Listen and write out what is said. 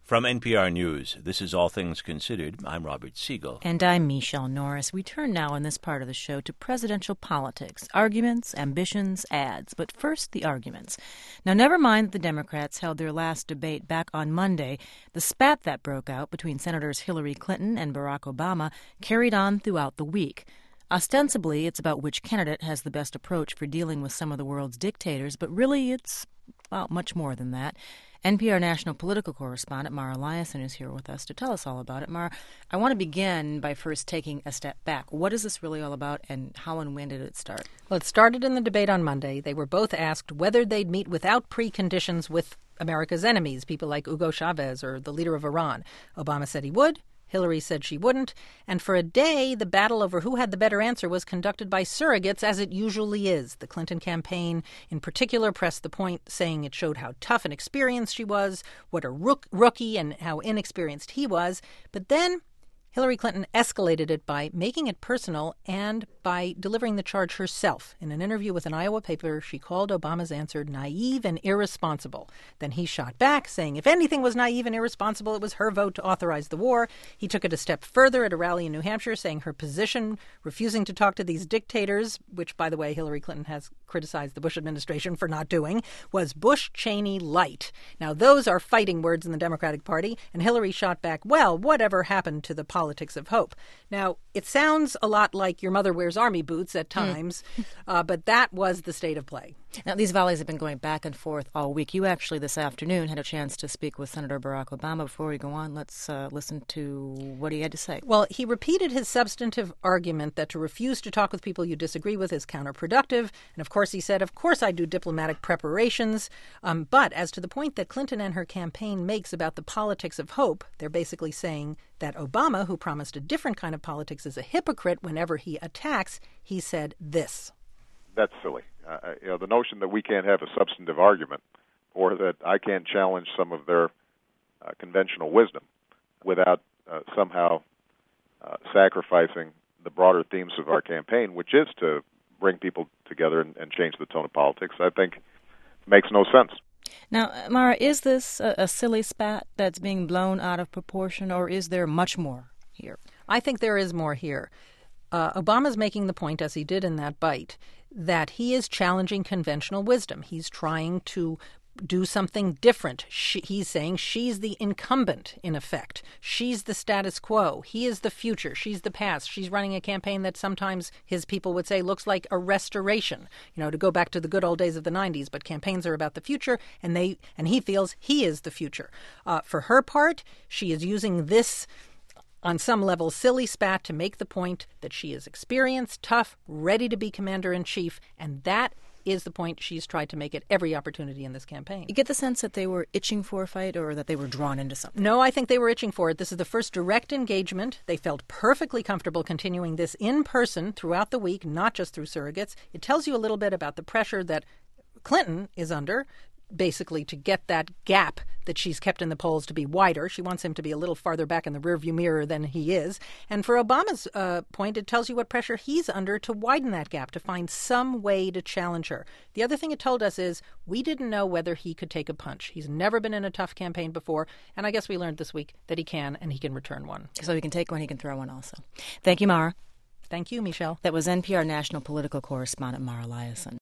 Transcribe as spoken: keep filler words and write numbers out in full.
From N P R News, this is All Things Considered. I'm Robert Siegel. And I'm Michelle Norris. We turn now in this part of the show to presidential politics, arguments, ambitions, ads. But first, the arguments. Now, never mind that the Democrats held their last debate back on Monday. The spat that broke out between Senators Hillary Clinton and Barack Obama carried on throughout the week. Ostensibly, it's about which candidate has the best approach for dealing with some of the world's dictators, but really it's, well, much more than that. N P R national political correspondent Mara Liasson is here with us to tell us all about it. Mara, I want to begin by first taking a step back. What is this really all about, and how and when did it start? Well, it started in the debate on Monday. They were both asked whether they'd meet without preconditions with America's enemies, people like Hugo Chavez or the leader of Iran. Obama said he would. Hillary said she wouldn't. And for a day, the battle over who had the better answer was conducted by surrogates, as it usually is. The Clinton campaign, in particular, pressed the point, saying it showed how tough and experienced she was, what a rook- rookie and how inexperienced he was. But then Hillary Clinton escalated it by making it personal and by delivering the charge herself. In an interview with an Iowa paper, she called Obama's answer naive and irresponsible. Then he shot back, saying if anything was naive and irresponsible, it was her vote to authorize the war. He took it a step further at a rally in New Hampshire, saying her position, refusing to talk to these dictators, which, by the way, Hillary Clinton has criticized the Bush administration for not doing, was Bush-Cheney light. Now, those are fighting words in the Democratic Party, and Hillary shot back, well, whatever happened to the politics Politics of hope. Now, it sounds a lot like your mother wears army boots at times, mm. uh, but that was the state of play. Now, these volleys have been going back and forth all week. You actually this afternoon had a chance to speak with Senator Barack Obama. Before we go on, let's uh, listen to what he had to say. Well, he repeated his substantive argument that to refuse to talk with people you disagree with is counterproductive. And of course, he said, of course I do diplomatic preparations. Um, but as to the point that Clinton and her campaign makes about the politics of hope, they're basically saying that Obama, who promised a different kind of politics, is a hypocrite whenever he attacks. He said this. That's silly. Uh, you know, the notion that we can't have a substantive argument or that I can't challenge some of their uh, conventional wisdom without uh, somehow uh, sacrificing the broader themes of our campaign, which is to bring people together and, and change the tone of politics, I think makes no sense. Now, Mara, is this a, a silly spat that's being blown out of proportion, or is there much more here? I think there is more here. Uh, Obama's making the point, as he did in that bite, that he is challenging conventional wisdom. He's trying to do something different. She, he's saying she's the incumbent, in effect. She's the status quo. He is the future. She's the past. She's running a campaign that sometimes his people would say looks like a restoration, you know, to go back to the good old days of the nineties. But campaigns are about the future, and they and he feels he is the future. Uh, for her part, she is using this on some level, silly spat to make the point that she is experienced, tough, ready to be commander-in-chief, and that is the point she's tried to make at every opportunity in this campaign. You get the sense that they were itching for a fight or that they were drawn into something? No, I think they were itching for it. This is the first direct engagement. They felt perfectly comfortable continuing this in person throughout the week, not just through surrogates. It tells you a little bit about the pressure that Clinton is under, basically to get that gap that she's kept in the polls to be wider. She wants him to be a little farther back in the rearview mirror than he is. And for Obama's uh, point, it tells you what pressure he's under to widen that gap, to find some way to challenge her. The other thing it told us is we didn't know whether he could take a punch. He's never been in a tough campaign before, and I guess we learned this week that he can, and he can return one. So he can take one, he can throw one also. Thank you, Mara. Thank you, Michelle. That was N P R national political correspondent Mara Liasson.